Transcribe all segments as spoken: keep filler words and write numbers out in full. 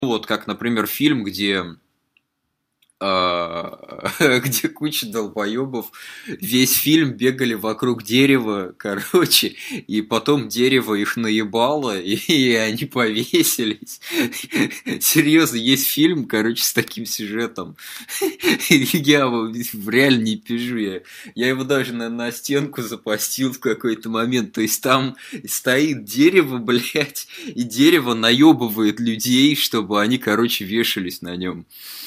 Вот как, например, фильм, где а, где куча долбоебов весь фильм бегали вокруг дерева, короче, и потом дерево их наебало, и, и они повесились. Серьезно, есть фильм, короче, с таким сюжетом. Я реально не пижу. Я, я его даже на, на стенку запостил в какой-то момент. То есть там стоит дерево, блядь, и дерево наебывает людей, чтобы они, короче, вешались на нем.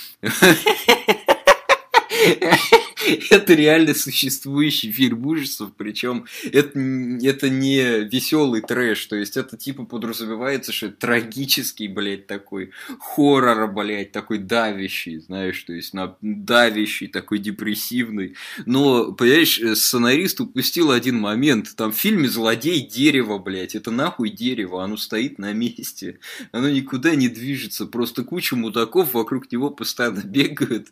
Это реально существующий фильм ужасов, причем это, это не веселый трэш, то есть это типа подразумевается, что это трагический, блядь, такой хоррор, блядь, такой давящий, знаешь, то есть на давящий, такой депрессивный. Но, понимаешь, сценарист упустил один момент, там в фильме злодей дерево, блядь, это нахуй дерево, оно стоит на месте, оно никуда не движется, просто куча мудаков вокруг него постоянно бегают.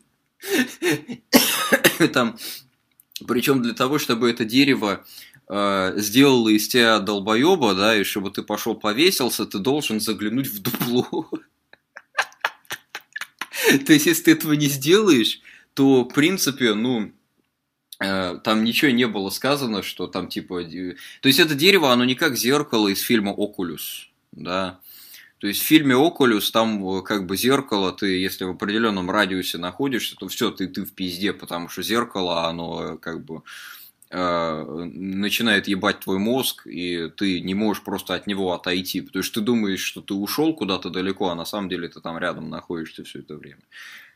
Там, причем для того, чтобы это дерево э, сделало из тебя долбоеба, да, и чтобы ты пошел повесился, ты должен заглянуть в дупло. То есть, если ты этого не сделаешь, то, в принципе, ну, э, там ничего не было сказано, что там, типа... То есть, это дерево, оно не как зеркало из фильма «Окулюс», да. То есть в фильме «Окулюс» там как бы зеркало, ты если в определенном радиусе находишься, то все, ты, ты в пизде, потому что зеркало, оно как бы э, начинает ебать твой мозг, и ты не можешь просто от него отойти, потому что ты думаешь, что ты ушел куда-то далеко, а на самом деле ты там рядом находишься все это время.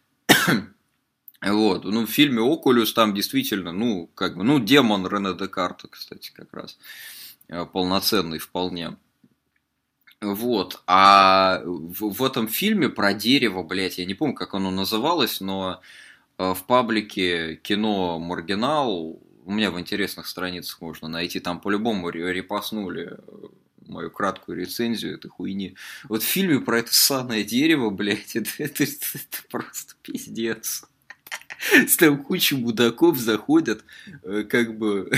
Вот, ну в фильме «Окулюс» там действительно, ну как бы, ну демон Рене Декарта, кстати, как раз полноценный вполне. Вот, а в, в этом фильме про дерево, блядь, я не помню, как оно называлось, но э, в паблике кино Маргинал, у меня в интересных страницах можно найти, там по-любому репостнули мою краткую рецензию этой хуйни. Вот в фильме про это ссаное дерево, блядь, это, это, это, это просто пиздец. Там куча мудаков заходят, э, как бы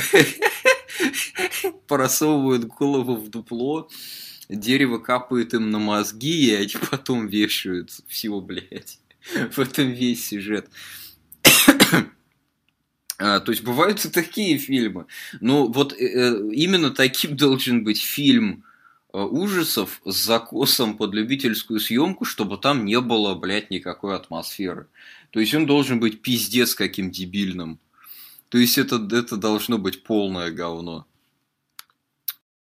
просовывают голову в дупло, дерево капает им на мозги, и они потом вешаются. Всего, блядь. В этом весь сюжет. А, то есть бывают и такие фильмы. Но вот э, именно таким должен быть фильм э, ужасов с закосом под любительскую съемку, чтобы там не было, блядь, никакой атмосферы. То есть он должен быть пиздец каким дебильным. То есть это, это должно быть полное говно.